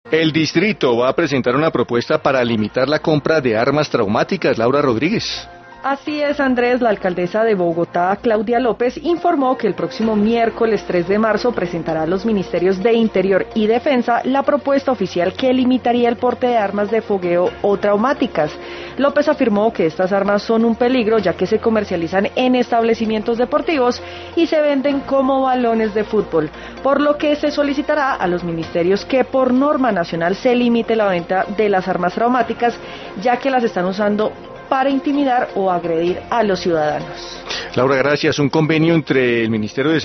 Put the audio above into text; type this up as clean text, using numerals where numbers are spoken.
El distrito va a presentar una propuesta para limitar la compra de armas traumáticas. Laura Rodríguez. Así es, Andrés. La alcaldesa de Bogotá, Claudia López, informó que el próximo miércoles 3 de marzo presentará a los ministerios de Interior y Defensa la propuesta oficial que limitaría el porte de armas de fogueo o traumáticas. López afirmó que estas armas son un peligro ya que se comercializan en establecimientos deportivos y se venden como balones de fútbol, por lo que se solicitará a los ministerios que por norma nacional se limite la venta de las armas traumáticas, ya que las están usando para intimidar o agredir a los ciudadanos. Laura, gracias. Un convenio entre el Ministerio de